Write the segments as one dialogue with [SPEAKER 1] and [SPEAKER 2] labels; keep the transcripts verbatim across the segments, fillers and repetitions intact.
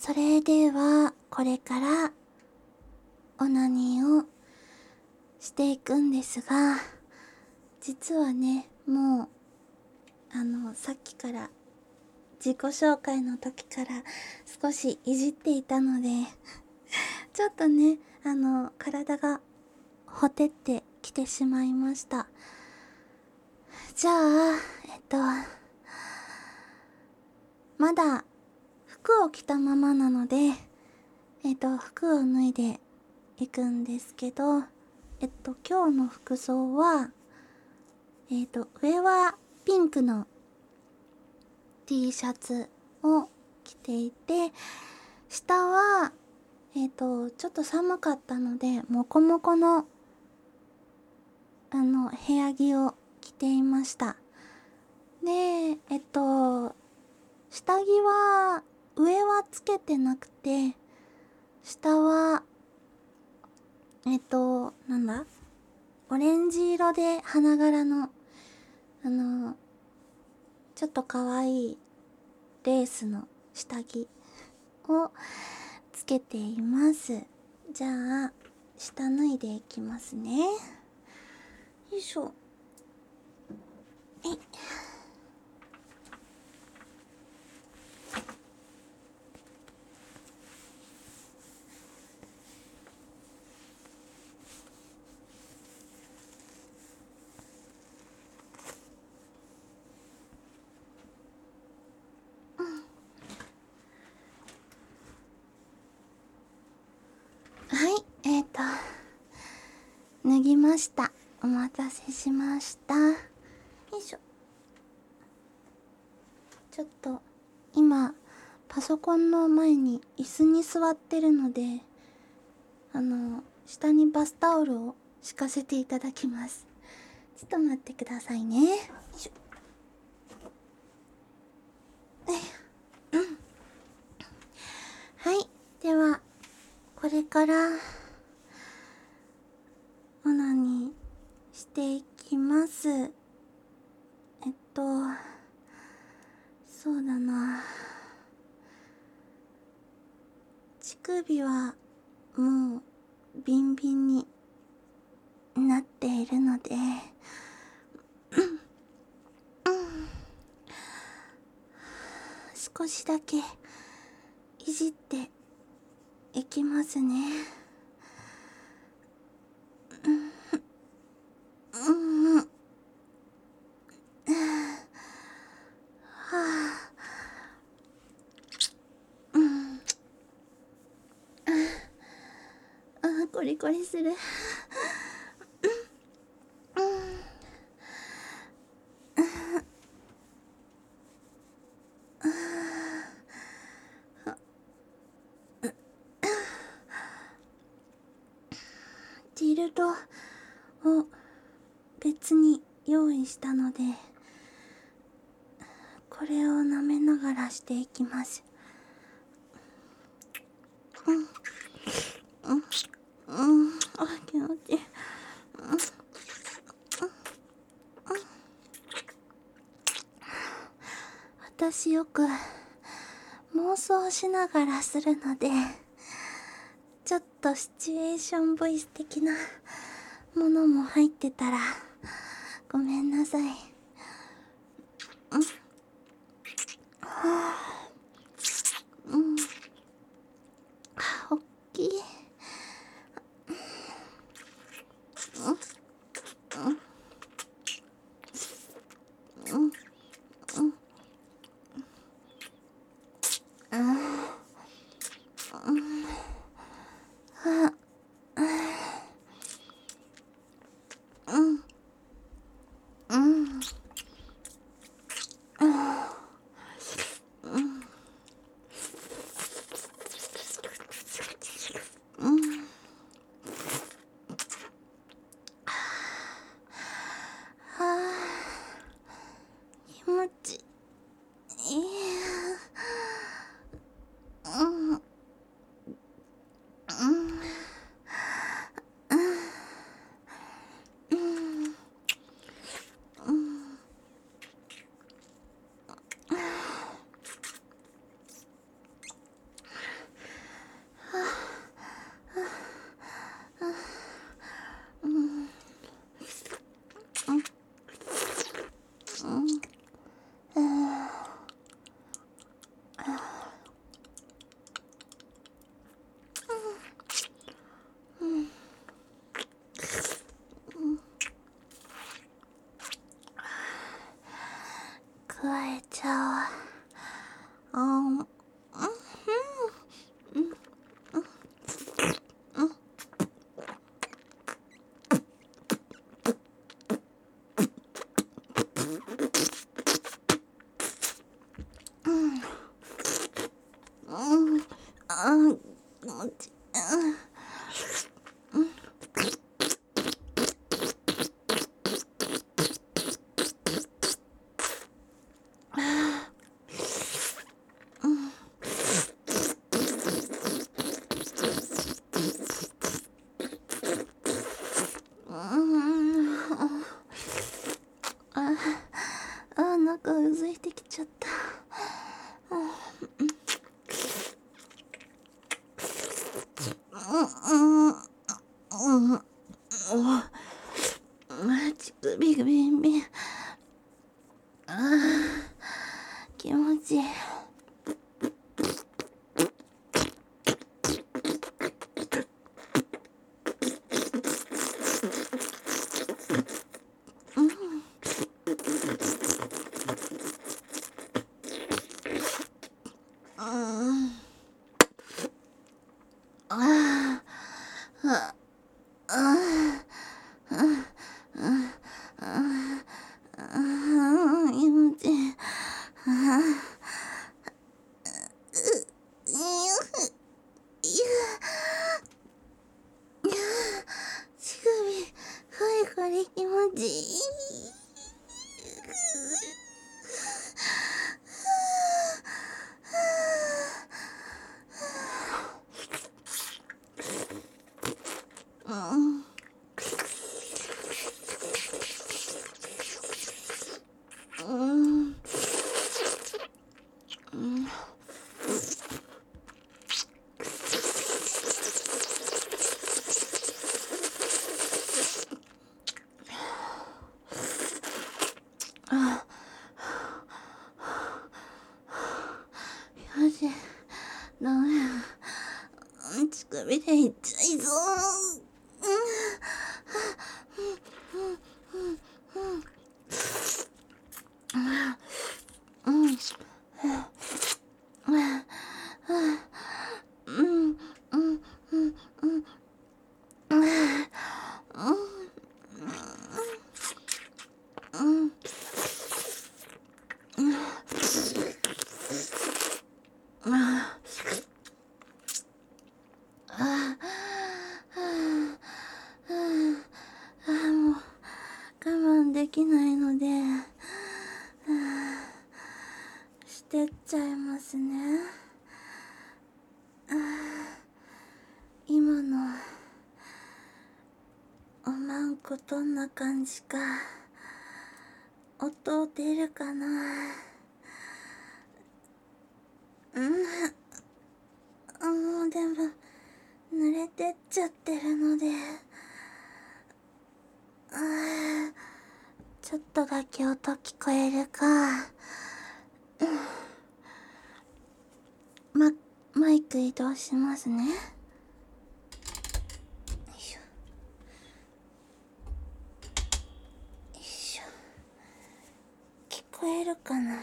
[SPEAKER 1] それではこれからオナニーをしていくんですが、実はね、もうあのさっきから自己紹介の時から少しいじっていたのでちょっとね、あの体がほてってきてしまいました。じゃあえっとまだ服を着たままなので、えっと服を脱いでいくんですけど、えっと今日の服装はえっと上はピンクの T シャツを着ていて、下はえっとちょっと寒かったのでモコモコのあの部屋着を着ていました。でえっと下着は上はつけてなくて、下はえっとなんだオレンジ色で花柄のあのちょっとかわいいレースの下着をつけています。じゃあ下脱いでいきますね。よいしょ。えい。はい、えっと脱ぎました。お待たせしました。よいしょ。ちょっと今パソコンの前に椅子に座ってるので、あの下にバスタオルを敷かせていただきます。ちょっと待ってくださいね。よいしょ。うん、はい、ではこれからオナニーしていきます。えっとそうだな、乳首はもうビンビンになっているので、少しだけいじっていきますね。うん、うん、はあ、うん、あ、コリコリする。ディルドを別に用意したので、これを舐めながらしていきます。うん、うん、うん、あ、気持ちいい。私よく妄想しながらするので、ちょっとシチュエーションボイス的なものも入ってたらごめんなさい。うん、はあ、うん、おっきい。うん、うん、うん、うん、うん、うん、はあ、うん、うん、うん、 ちゃおう。あん、うん、うん、うん、うん、うん、あん、気持ちいい。うん、うん、うん、あ、あ、なんかうずいてきちゃった。うん、うん、うん、うん、乳首がビンビン。あー、気持ちいい。うん、うん、あー、あ、あー、あ、あ、あ、気持ちいい。あ、う、いや、いや、乳首、ふいふり気持ちいい。うん、うん、うん、あ、よし、ダメや。乳首でいっちゃいそう。うん、うん、うん、うん、うん、うん、うん、うん、あ、あ、あ、もう我慢できないので、してっちゃいますね。今のおまんこどんな感じか音出るかな。うん、もうでも濡れてっちゃってるので、あ、ちょっとだけ音聞こえるか。ま、マイク移動しますね。よいしょ、よいしょ。聞こえるかな。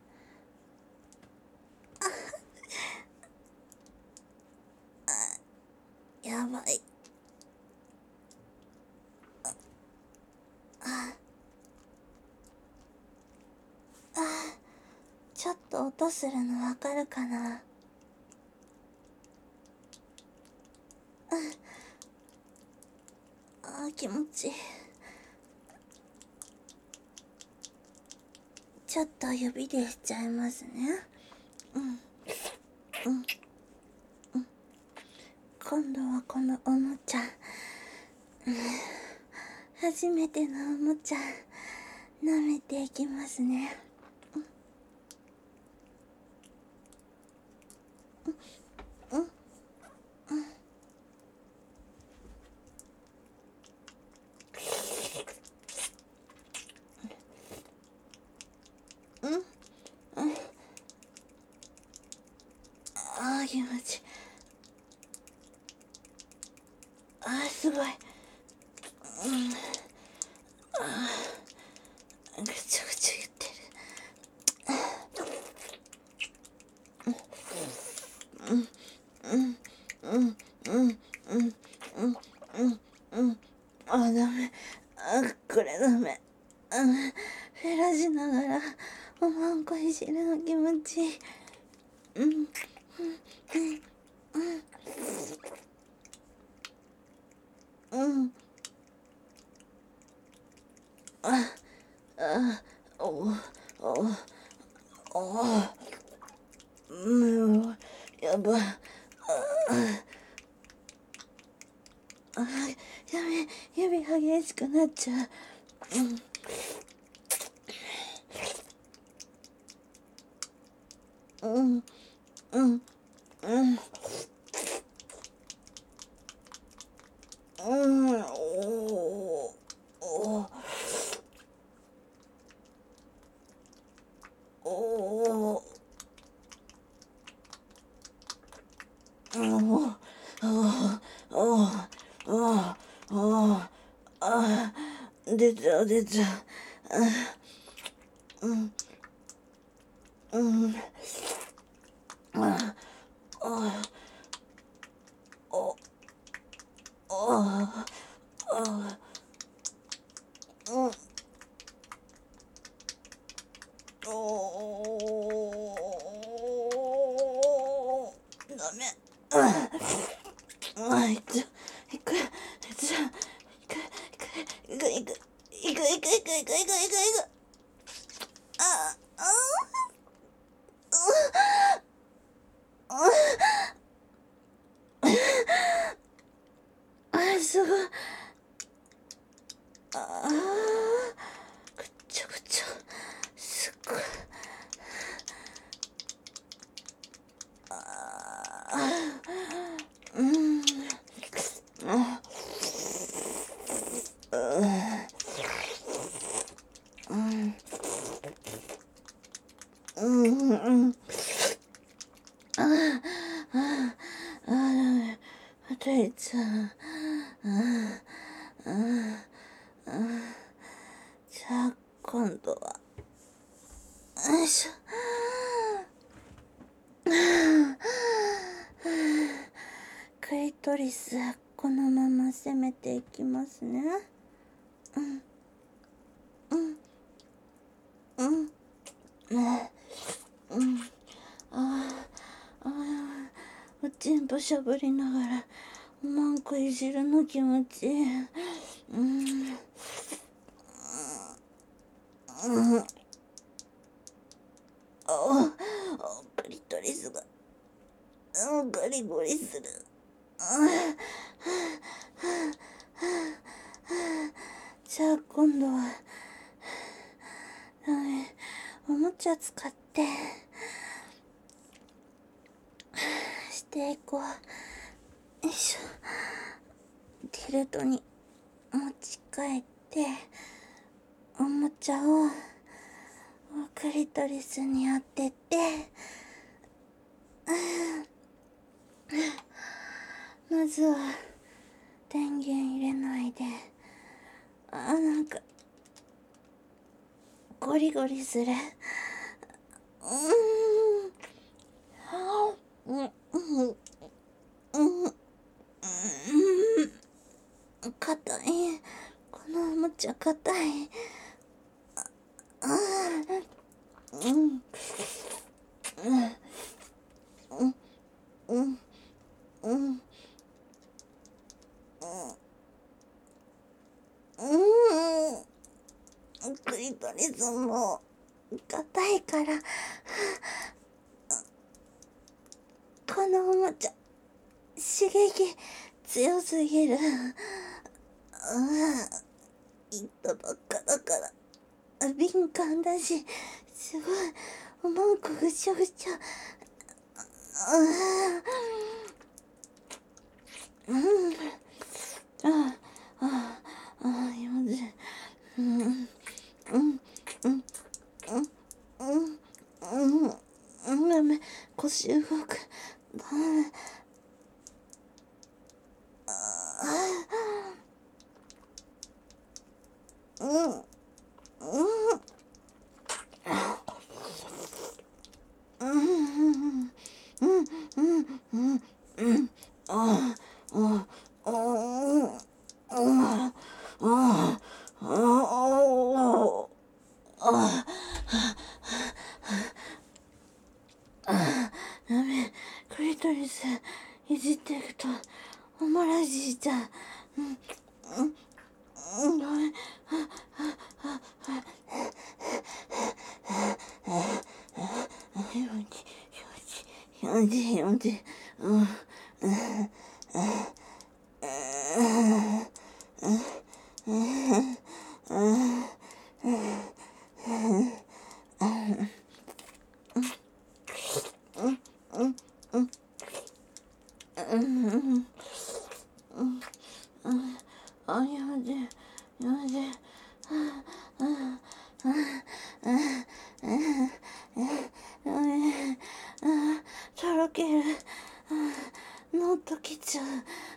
[SPEAKER 1] やばい。ちょっと音するのわかるかな。あー、気持ちいい。ちょっと指でしちゃいますね。うん、うん、うん。今度はこのおもちゃ、うん、初めてのおもちゃ舐めていきますね。うん、うん、うん、うん。あー、気持ちいい。あー、すごい。うん、あー、ぐちゃぐちゃ言ってる。 やば。ああ、やべ、指激しくなっちゃう。うん。うん。うん。うん。うん。おお。おお。おお。おお。おお。あ、出ちゃう、出ちゃう。うん。うん。あ、あ、お、あ、あ、うん、おー、ダメ。あ、あ、いっちゃ、いく、いっちゃ、いく、いく、いく、いく、いく、いく、いく、いく、いく、いく、いく、あ、あ、あ、すごい。ああ、ぐっちゃぐちゃ。すっごい。ああ、うん。あ、うん。うん。うん。ああ、ああ、ダメ。またいちゃう。ああ、ああ、じゃあ、今度は。よいしょ。クリトリス、このまま攻めていきますね。うん、うん、うん、うん、うん。ああ、ああ、おちんぽしゃぶりながら、文句いじるの気持ちいい。うん、うん、ああ、クリトリスが、うん、ガリゴリする。じゃあ今度は、おもちゃ使ってしていこう。よいしょ。ティルトに持ち帰っておもちゃをクリトリスに当てて、まずは電源入れないで、あ、なんかゴリゴリする。うん、うん、うん、うん、硬い。このおもちゃ硬い。うん、うん、うん、うん、うん、うん、クリトリスも硬いから、このおもちゃ刺激強すぎる。言ったばっかだから敏感だし、すごい文句ぐしゃぐしゃ。うん、ああ、ああ、気持ちいい。うん、うん、うん、うん、うん、うん、うん、ダメ、腰動く。ダメ。うん、うん、うん、うん、うん、うん、うん、ああ、ああ、ああ、ああ、ああ、ダメ、クリトリスいじっていくとおもらしいちゃう。うん、うん、うん、ごめん。気持ち、気持ち、 よじよじ、うん、うん、あ、よじ、よじ、とろける、もっときちゃう。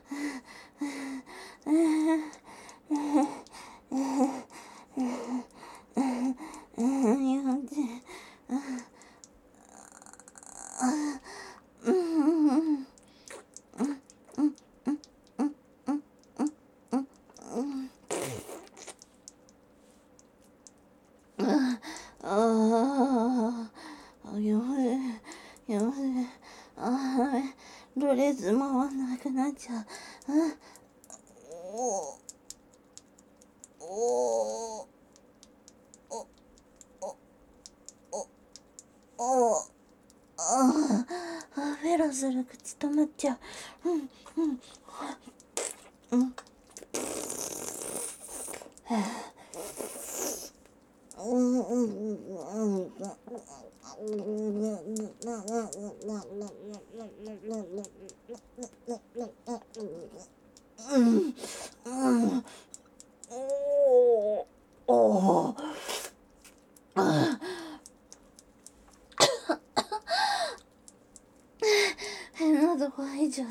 [SPEAKER 1] ああ、やばい、やばい、ああ、ろれつ回らなくなっちゃう。おおおおおおおああ、フェラする口止まっちゃう。うんうんうん喉乾いちゃった。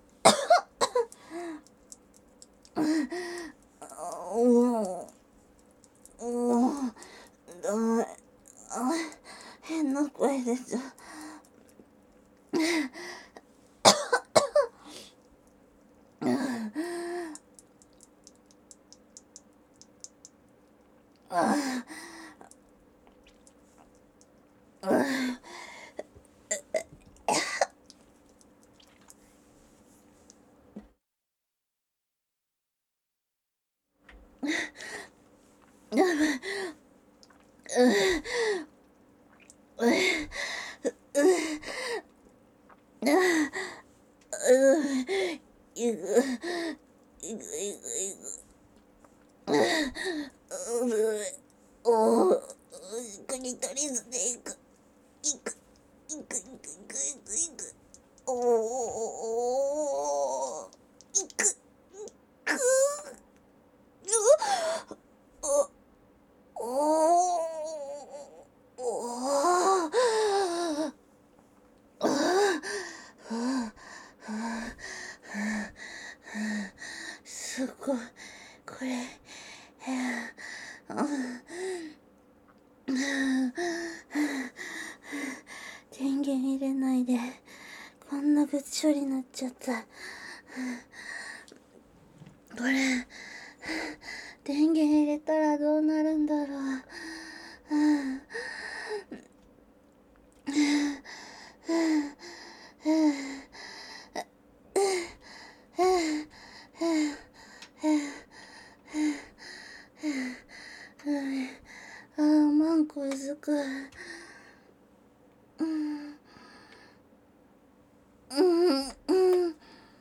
[SPEAKER 1] おおダメ。変な声出ちゃう。いくいくいくいくおおクリトリスでいくいくいくいくいくいくいくおおいくくおおすごいこれ電源入れないでこんなぐっちょりなっちゃった。これ電源入れたらどうなるんだろう。ああ、マンコいずく。うんうんうん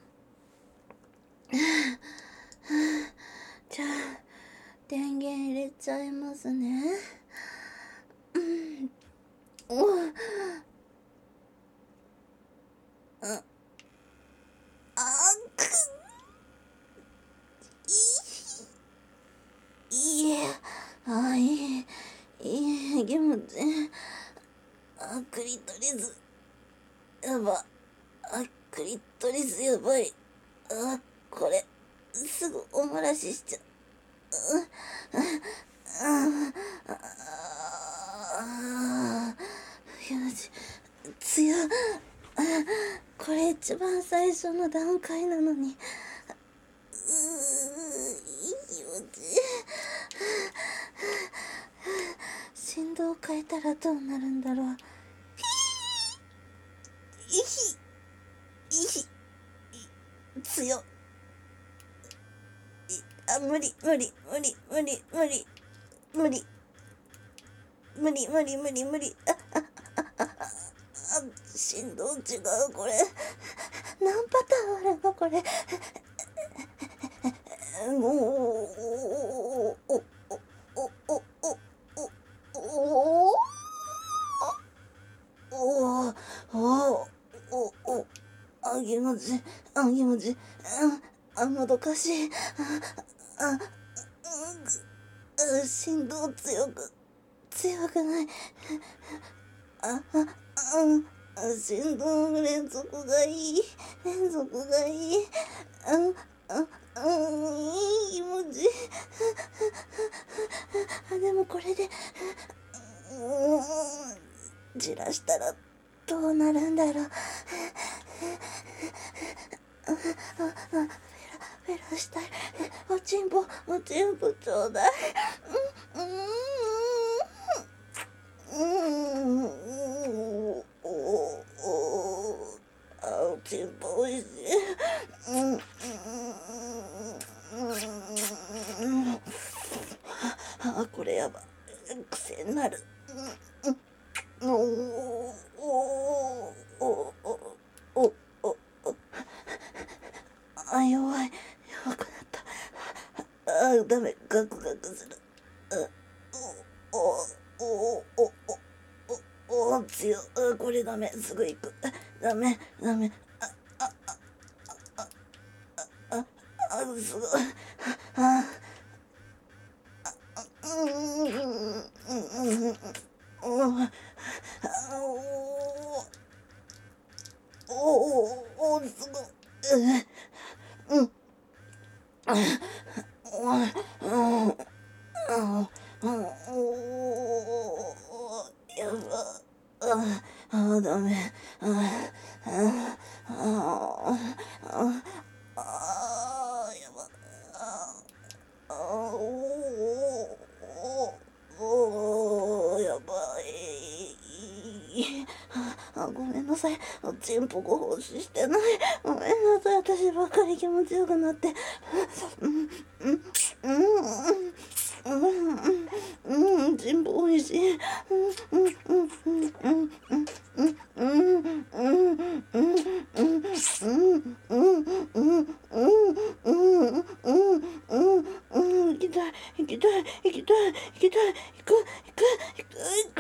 [SPEAKER 1] じゃあ電源入れちゃいますね。うんおああくいいえあいいいい気持ちあクリトリスやばあクリトリスやばいあこれすぐお漏らししちゃう。よし強いこれ一番最初の段階なのにうーいいよ振動変えたらどうなるんだろう。いひいひ強いあ無理無理無理無理無理無理無理無理無理無理あああああ振動違うこれ。何パターンあるのこれ。もう、おおおおおおおおおおおあ気持ちあ気持ちあもどかしいああ振動強く強くないああうん振動連続がいい連続がいいうんあうんいい気持ちあでもこれでうんじらしたらどうなるんだろうフェラしたいおちんぽおちんぽちょうだいうんうんうんおおあおちんぽおいしいうんうんあこれやば癖になるおおおおおおあ弱い弱くなったあダメガクガクするおおおおおお強いこれダメすぐ行くダメダメああああああすごいあうんうんうんうんおおおすごいうんうんうんやばああダメあああああやばあおおやばいあごめんなさいチンポご奉仕してないごめんなさい私ばっかり気持ちよくなってうんうんうんうんうんうんチンポおいしいうんうんうんうんうんうんうんうんうんうんうんうんうんうんうんうん行きたい行きたい行きたい行きたい行く行く行く行く行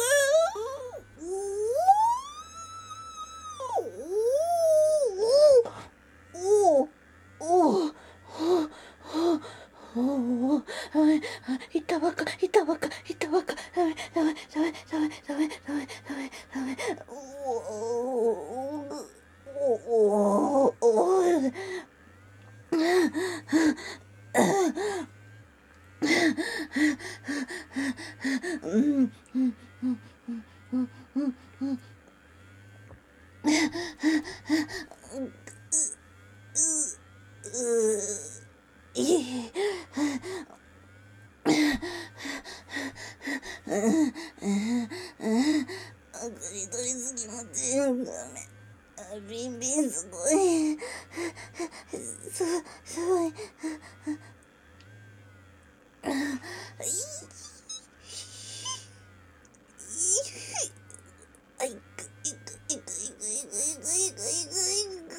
[SPEAKER 1] くおおおおおおいったばっかいったばっかいったばっかダメダメダメダメダメダメダメダメおおおおおうんうんうんうんうんうんいいあくり取りすぎも全部ダメあビンビンすごいすすごいあいくいくいくいくいくいくいくいくいく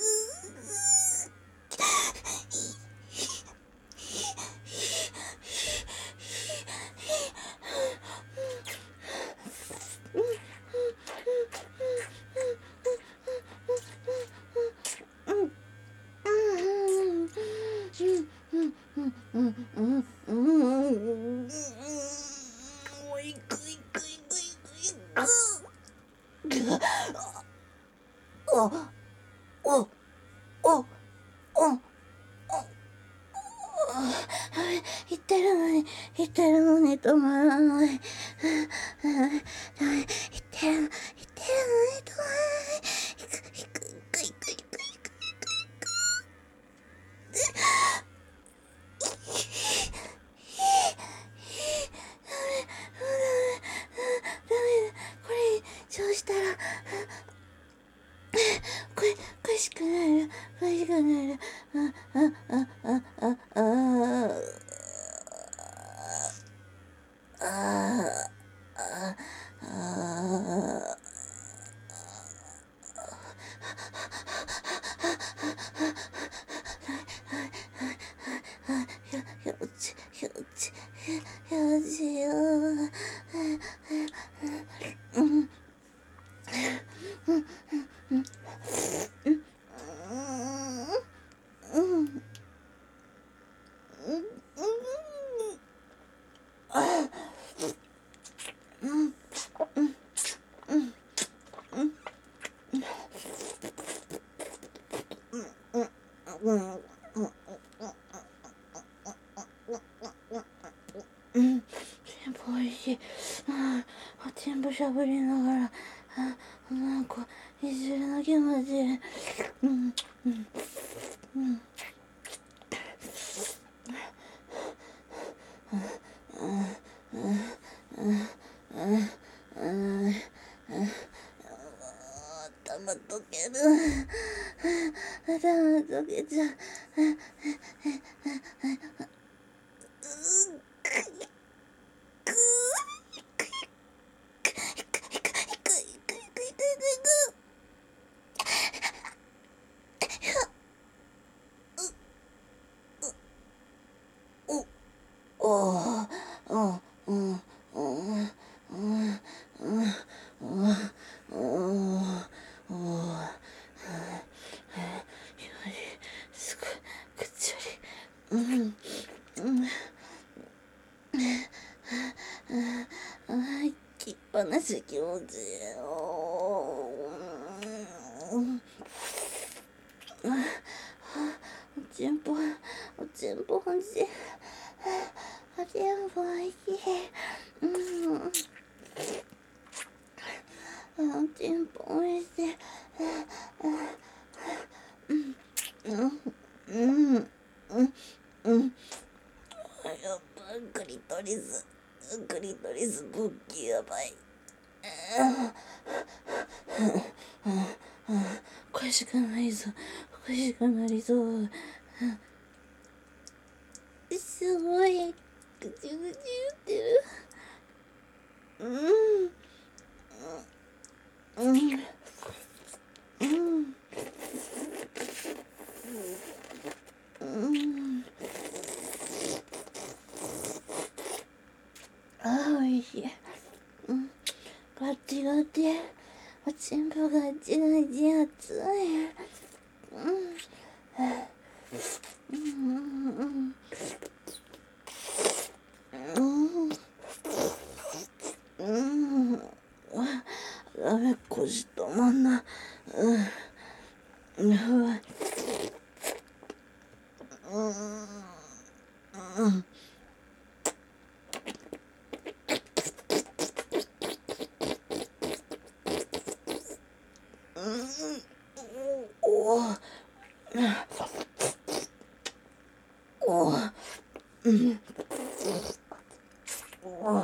[SPEAKER 1] おおおお言ってるのに言ってるのに止まらない言ってる言ってるのに止まらない行く行く行く行く行く行くこれそうしたら恋恋しくなる恋しくなるあああああああああうんうんうんうんうん、全部おいしい。ああ、全部しゃぶりながら、あ、なんか、いじるの気持ちいい。うん、うん、うん。頭溶ける。頭溶けちゃう。すごい、ぐっちゃり。うん、うん。あ、行きっぱなし気持ちいいよ。おちんぽ、おちんぽ欲しい。おちんぽ欲しい。うん。おちんぽ欲しい。うん。うん。うん。うん。やっぱクリトリス、クリトリス勃起やばい。おかしくないぞ、おかしくなりそう。すごい、ぐちぐち言ってる。うん。うん。うん。うん。あ、おいしい。うん。ガチガチ。おちんぽガチガチ熱い。うん。うん。うん。うん。ダメ、腰止まんな。うん。うわ。うん。うん。おお。おお。うん。おお。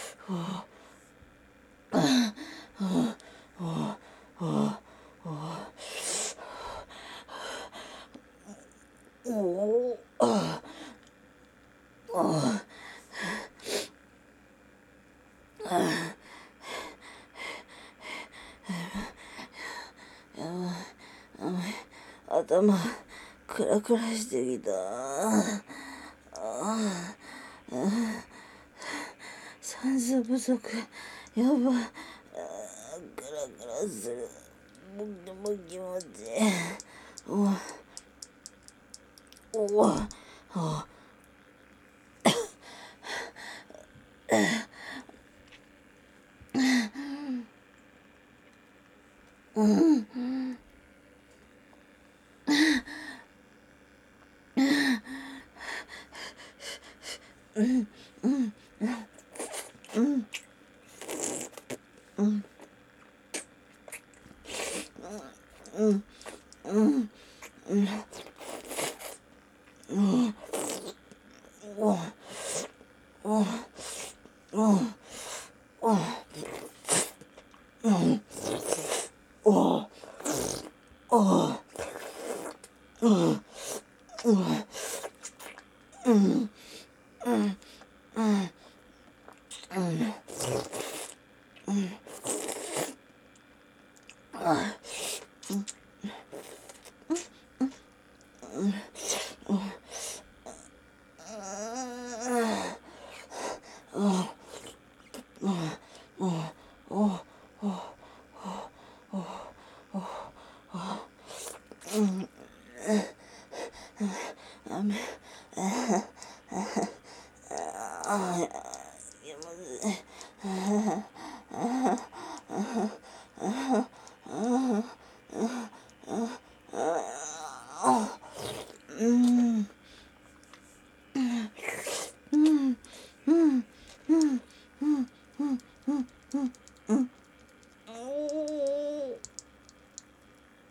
[SPEAKER 1] 頭クラクラしてきた。酸素不足やば。クラクラする。僕も気持ちいい。おおおお。うんうんうんうんうんうんうんうんうんおおおおうんおおうんうんうん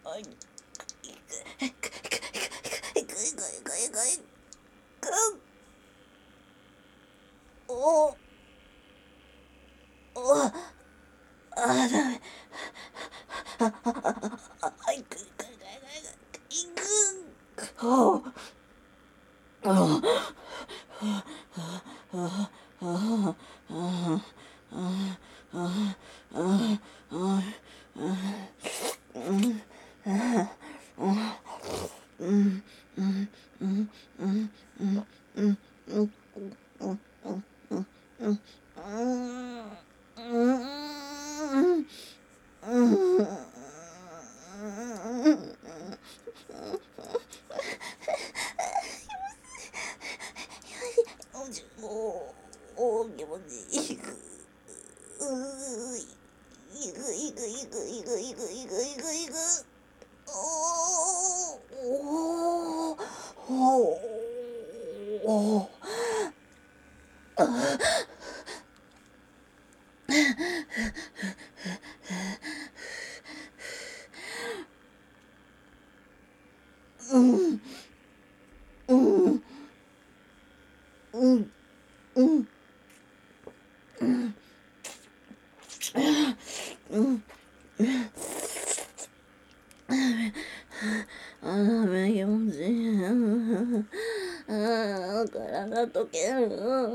[SPEAKER 1] いくいくいくいくいくいくいくいくいくいくおおあダメああああいくいくいくいくおおああああおお気持ちいい。いくいくいくいくいくいくいくいくおおおおうんうんうんうんうんうんあーめ気持ちいい。あー体溶ける。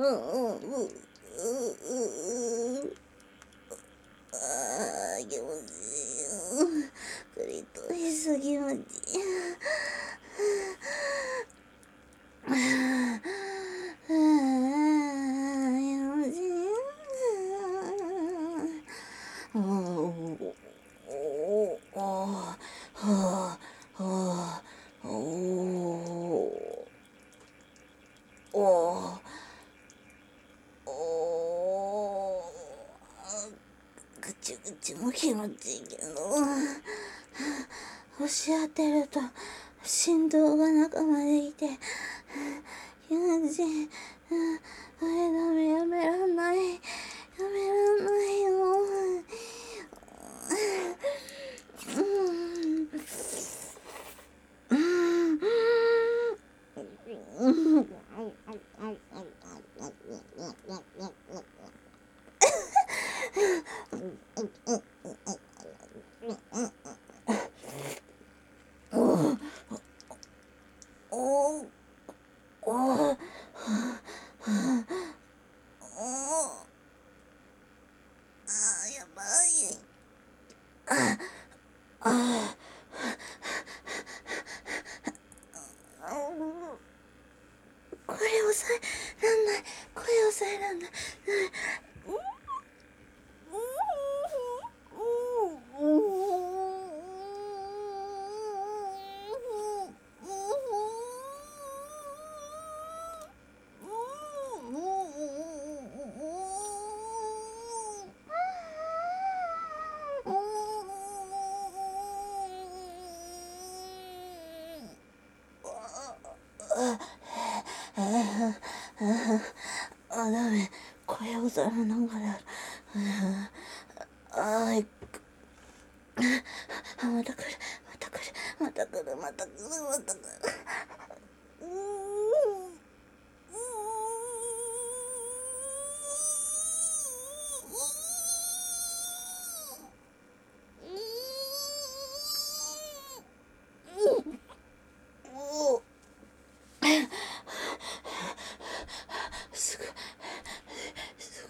[SPEAKER 1] あー気持ちいい。クリトリス気持ちいい。あー気持ちいい。おーおーおーおーおーおーぐちゅぐちゅも気持ちいいけど押し当てると振動が中までいて気持ちいい。あれダメやめらんないやめらんないよ。うんうんおおあやばい。ああこれ抑えらんない。声抑えらんない。あ、ダメ。声を抑えながら。あい。あ、また来る。また来る。また来る。また来る。また来る。うーん。すごい。す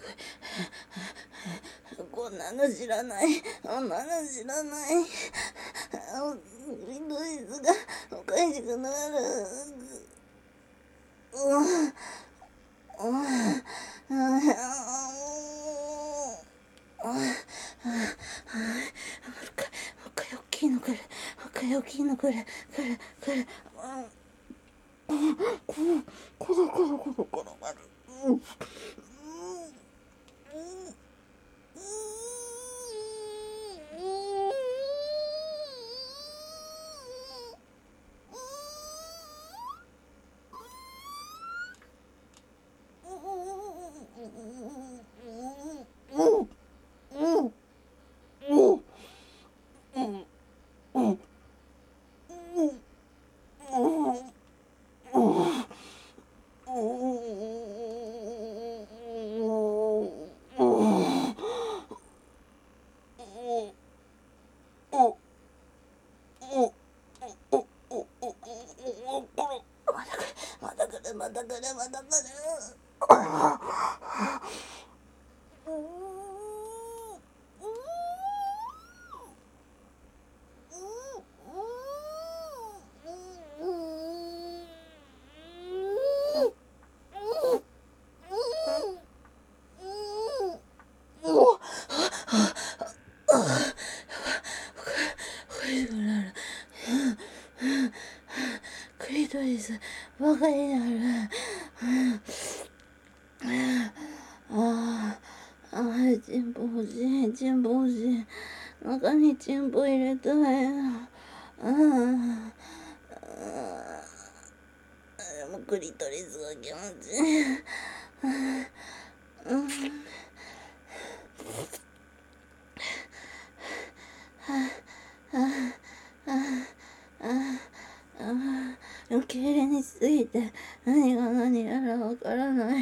[SPEAKER 1] ごい。こんなの知らない。こんなの知らない。グリンドイズがおかしくなる。うん。うん。うん。大きいの来る。大きいの来る。来る。来る。この、この、この、この、この、この、うん。 またくるまたくる。クリトリスバカになる。ああ、チンポ欲しい、チンポ欲しい。中にチンポ入れたいな。ああ、でもクリトリスが気持ちいい。うん。受け入れにしすぎて何が何やらわからない。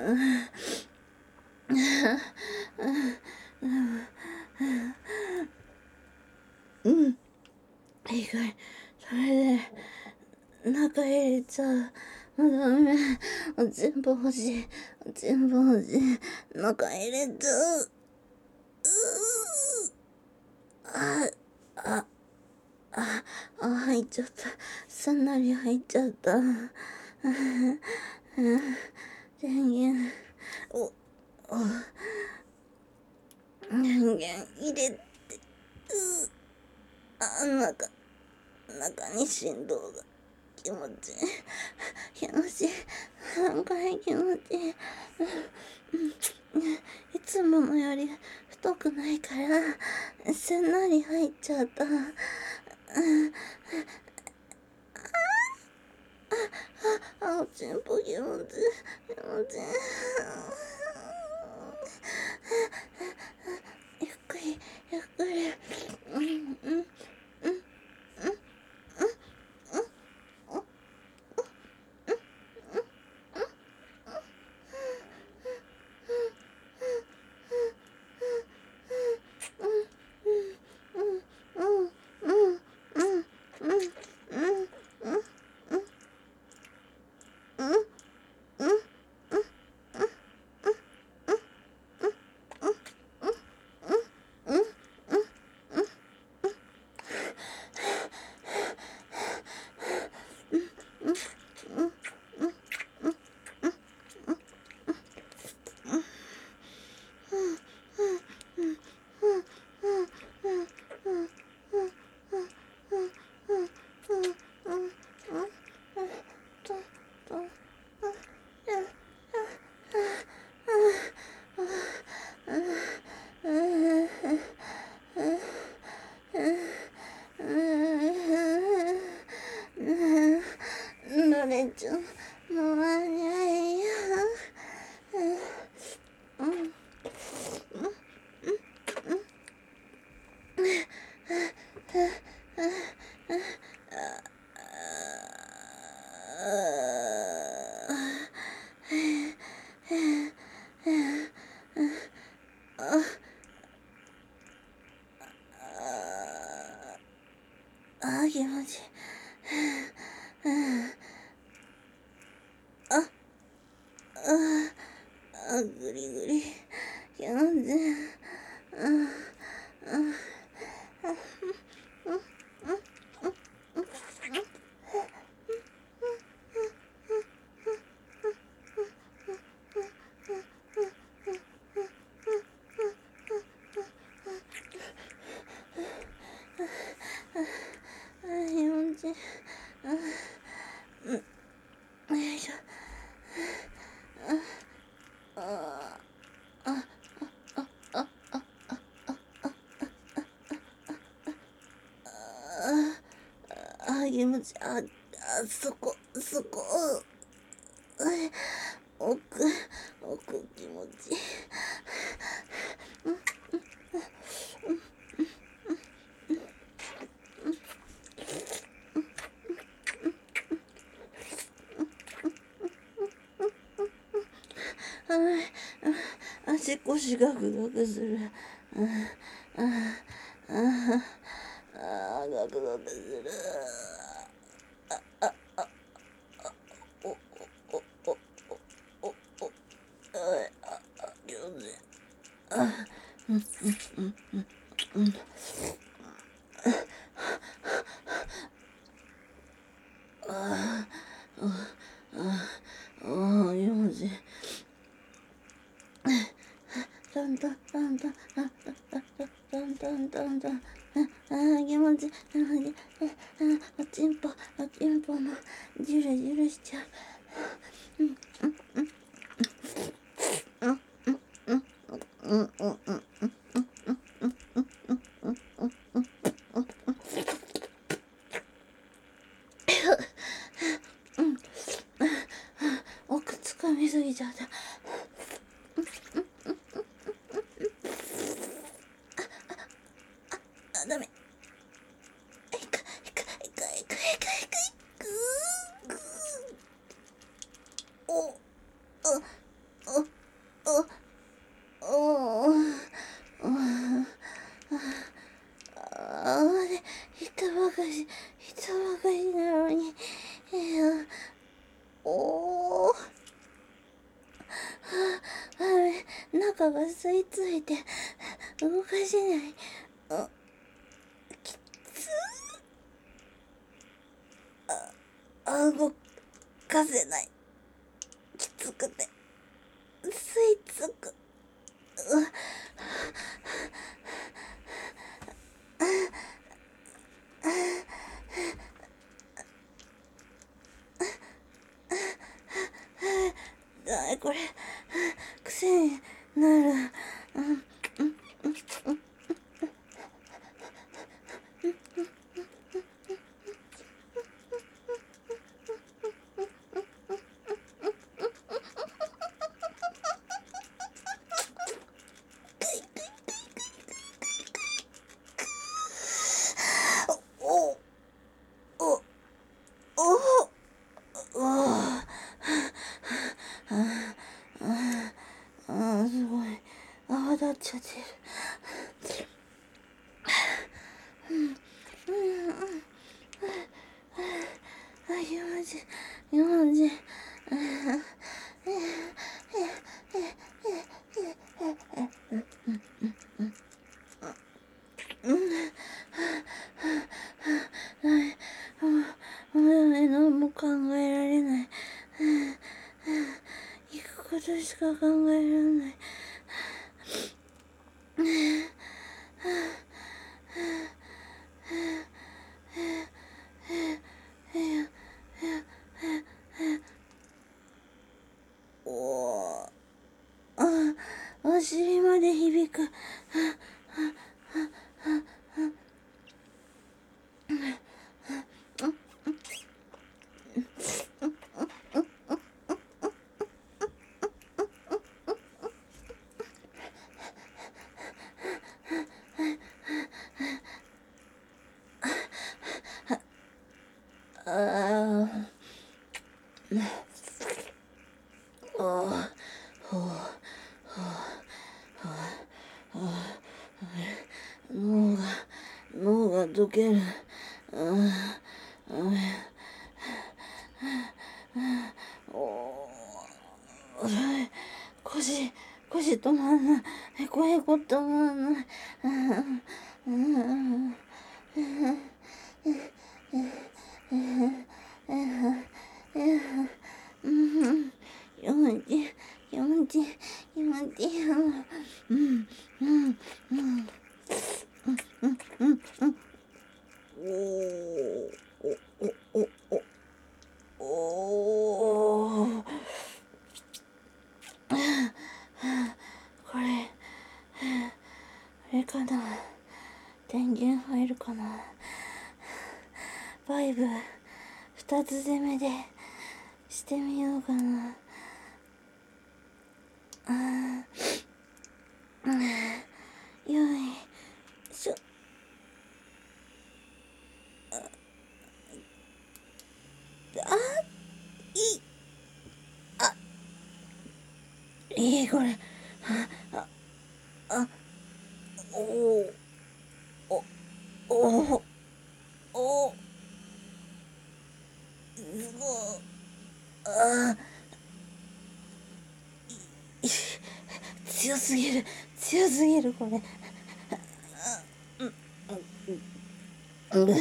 [SPEAKER 1] うん。いいかい。それで中入れちゃう。ダメ。全部欲しい。全部欲しい。中入れちゃう。あ、あ、あ、あ、入っちゃった。すんなり入っちゃった。電源、お、お、電源入れて、う、あ、中、中に振動が気持ちいい。気持ちいい。なんか気持ちいい。いつものより太くないから、すんなり入っちゃった。あ、チンポ気持ちいい。気持ちいい。ゆっくり、ゆっくり。うん、うん、うん、うん。どれちゃんの間に合いや。うん。ああ、気持ちいい。あ、あ、あ、ぐりぐり。気持ちいい。気持ちいい。よいしょ。あ、気持ちいい。あ、あ、そこ、そこ。奥、奥気持ちいい。足腰ガクガクする。ああ、ガクガクする。あ、あ、あ、お、お、 うんうんうんああああああ気持ちいい。トントントントントントントントントンああ気持ちいい。気持ちいい。おちんぽおちんぽもジュルジュルしちゃう。うんうんうんうんうんうんうんうんうん奥つかみすぎちゃった。あ、ダメ。いくいくいくいくいくいくいくぐーおおおおおあれ人ばかし人ばかしなのにおおあれ中が吸い付いて動かせない。あきつあ動かせない。きつくて吸い付く。あこれ癖になる。うんおおおおあすごい泡立っちゃってる。うんうんあ気持ちいい気持ちいい。何も考えられない。行くことしか考えられない。おあお尻まで響く。あああ脳が脳が溶ける。あお腰腰止まんない。へこへこ止まんない。気持ちいい気持ちいい気持ちいい。うんうんうんうんうんうんおおおおおおこれあれかな電源入るかな。バイブ二つ攻めでしてみようかな。あーよいしょ。あいいあいいこれ。ああおおおおおすごい。あ強すぎる強すぎるこれ。 うぐ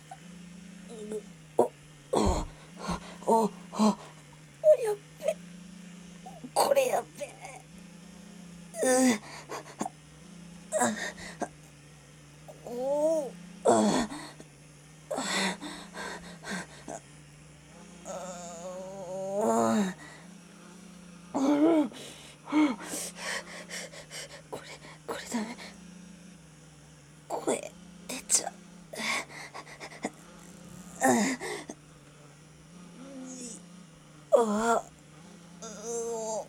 [SPEAKER 1] おおおおおやっべ、これやっべ、うあおああこれこれダメ、声出ちゃう。あう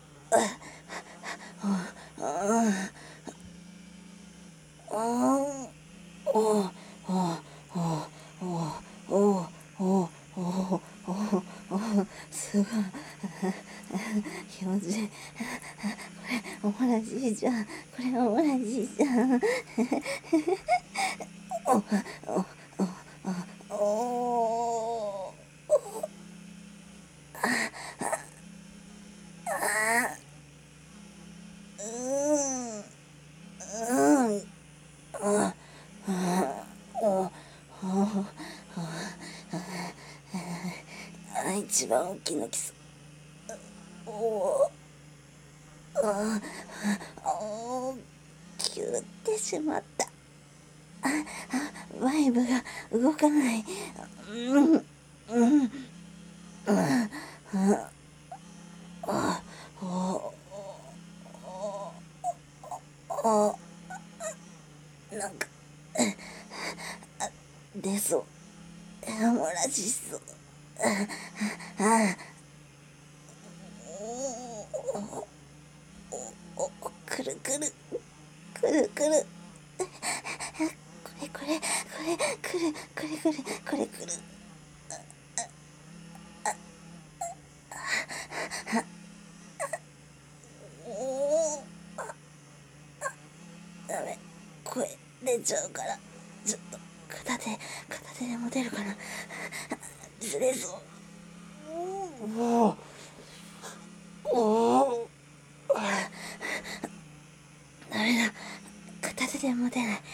[SPEAKER 1] あああおおおおおおおおすごい気持ちいい。これおもらしいじゃん、これおもらしいじゃん。おおおあうんうんああおあ一番大きなキス。おおああキュってしまった。ワイブが動かない。うんうんああああなんか出そう。漏らしそう。あおくるくるくるくるこれこれこれくるくるくるこれくる。ダメ、声出ちゃうからちょっと片手片手で持てるかな。ずれそう。おおおおダメだ、片手で持てない。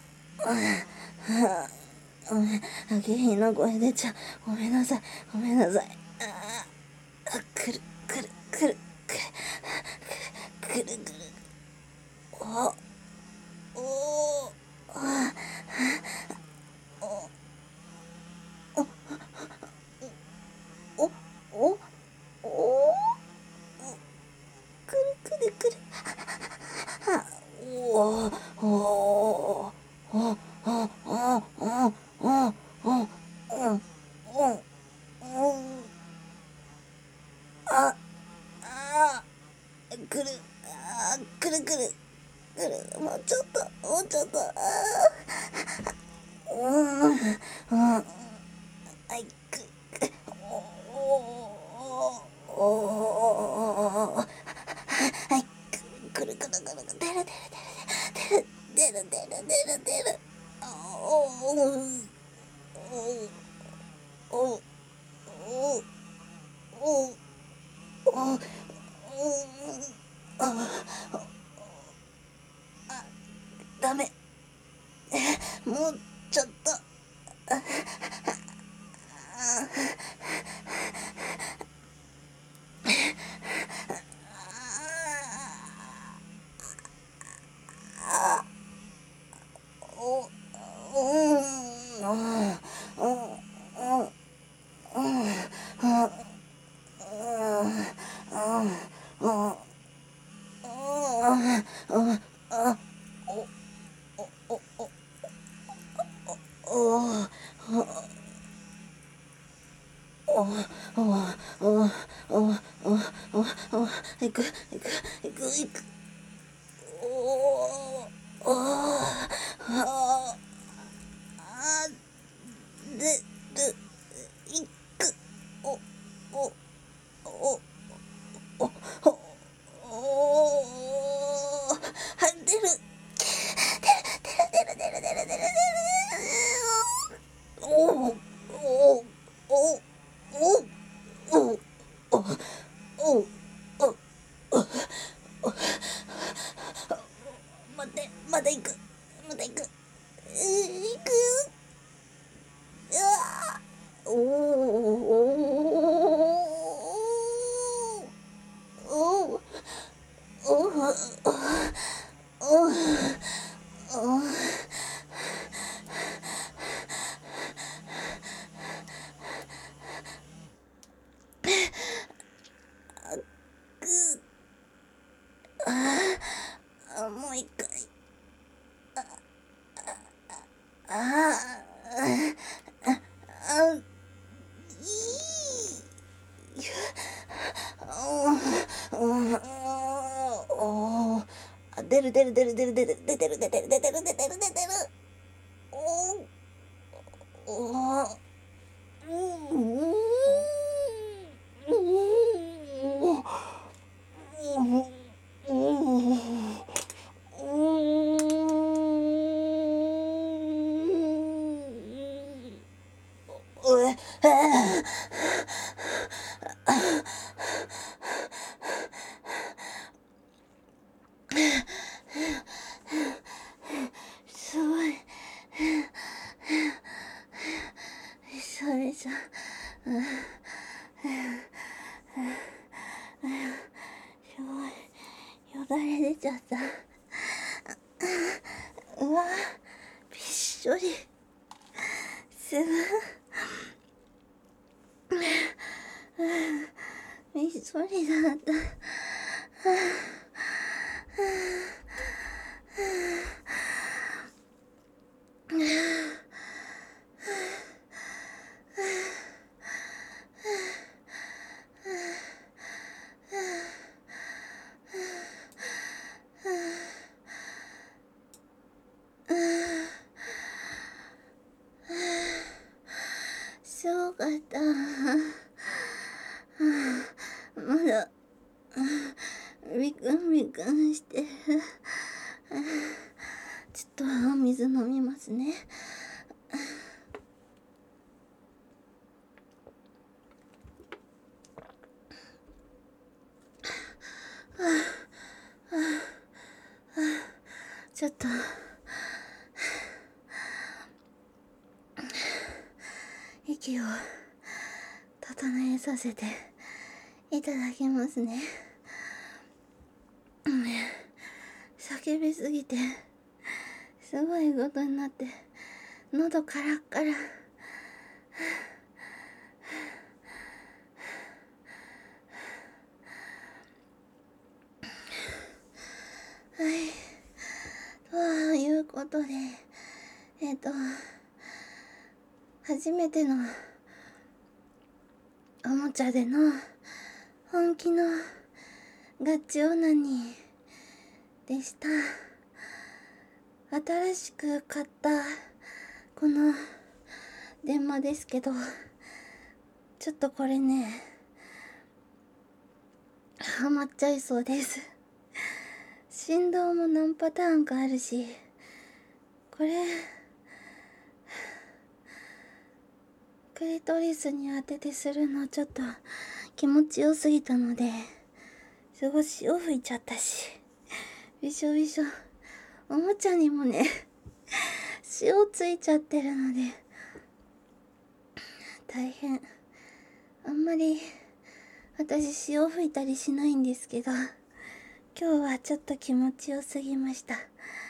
[SPEAKER 1] ごめん、下品な声出ちゃう。ごめんなさいごめんなさい。あくるくるくるくるくるくるおおあおおおくるくるくるおおおおおおおおおおおああくるあくるくるくるもうちょっともうちょっとあうんうんはいくおおおおはいくるくるくるくる出る出る出る出る出る出る出る出るおおおおおおおダメ、もうちょっとおうんおおおおおおお行く行く行く行くおおおああでる行くおおおおおおは出る出る出る出る出る出る出る出るおおおおおおおおお待ってまた行くまた行く行くおおおおあ、もう一回。ああ、あ、いい。おお、出る出る出る出る出る出てる出てる出てる出てる出てる。おお、うんすごい。それじゃ、すごい。よだれ出ちゃった。うわ、びっしょり。すごい。びっしょりだった。すごかった。まだビクンビクンしてる。ちょっとお水飲みますね。ちょっと息を整えさせていただきますね。叫びすぎてすごいことになって喉カラッカラ。はい、ということで、えっと初めてのおもちゃでの本気のガッチオナニーでした。新しく買ったこの電話ですけど、ちょっとこれねハマっちゃいそうです。振動も何パターンかあるし、これクリトリスに当ててするのちょっと気持ちよすぎたので、すごい潮吹いちゃったし、びしょびしょ。おもちゃにもね潮ついちゃってるので大変。あんまり私潮吹いたりしないんですけど、今日はちょっと気持ちよすぎました。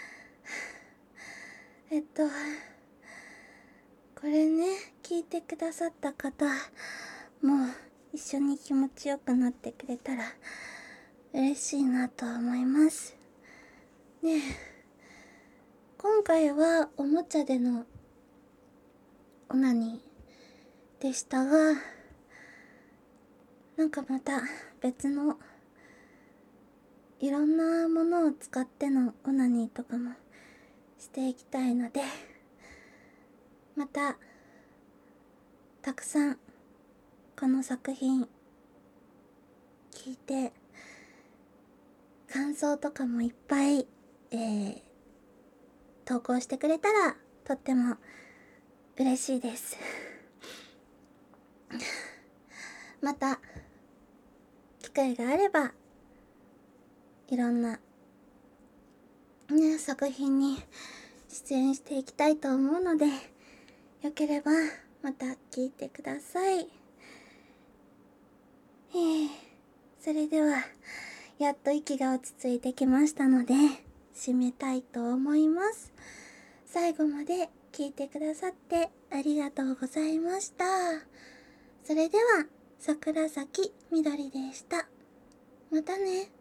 [SPEAKER 1] えっとこれね、聞いてくださった方も一緒に気持ちよくなってくれたら嬉しいなと思いますね。え、今回はおもちゃでのオナニーでしたが、なんかまた別のいろんなものを使ってのオナニーとかもしていきたいので、またたくさんこの作品聞いて感想とかもいっぱい、えー、投稿してくれたらとっても嬉しいですまた機会があればいろんな、ね、作品に出演していきたいと思うので、よければまた聞いてください。えー、それではやっと息が落ち着いてきましたので締めたいと思います。最後まで聞いてくださってありがとうございました。それでは桜咲みどりでした。またね。